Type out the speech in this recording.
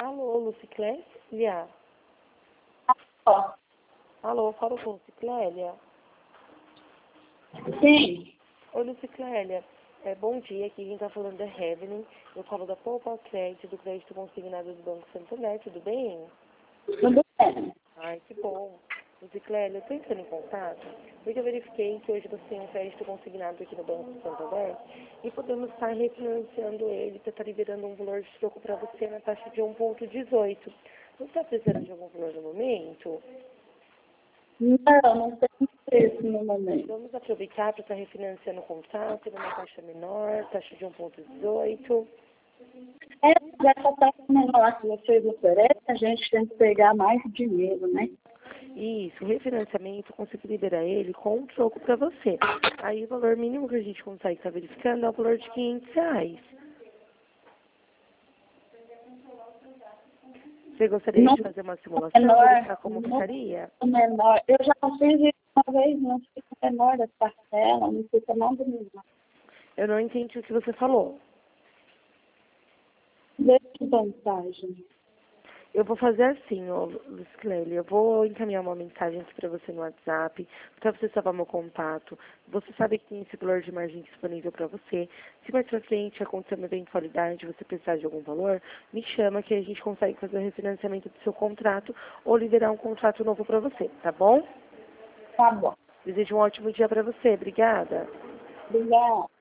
Alô, Luciclélia? Ó, Alô, fala com Luciclélia? sim, Oi, Luciclélia. Bom dia, aqui quem tá falando é Evelyn. Eu falo da Poupa Crédito, do crédito consignado do Banco Santander, tudo bem? tudo bem. Ai, que bom. Luciclélia, eu tô entrando em contato porque eu verifiquei que hoje você tem um crédito consignado aqui no Banco Santander e podemos estar refinanciando ele para estar liberando um valor de troco para você na taxa de 1,18. Você está precisando de algum valor no momento? Não tem preço no momento. Vamos aproveitar para estar refinanciando o contrato numa taxa menor, taxa de 1,18. Essa taxa menor que vocês oferecem, a gente tem que pegar mais dinheiro, né? Isso, o refinanciamento, eu consigo liberar ele com um troco para você. Aí o valor mínimo que a gente consegue estar verificando é o valor de R$ 500. Você gostaria Não de fazer uma simulação, menor, verificar como ficaria? não menor. Eu já fiz isso uma vez, não fica menor da parcela, não fica nada menor. Eu não entendi o que você falou. Deixa vantagem. Eu vou fazer assim, ó, Luciclélia, eu vou encaminhar uma mensagem aqui para você no WhatsApp, para você salvar meu contato. Você sabe que tem esse valor de margem disponível para você. Se mais pra frente acontecer uma eventualidade, você precisar de algum valor, me chama que a gente consegue fazer o refinanciamento do seu contrato ou liberar um contrato novo para você, tá bom? Tá bom. Desejo um ótimo dia para você. Obrigada. Obrigada.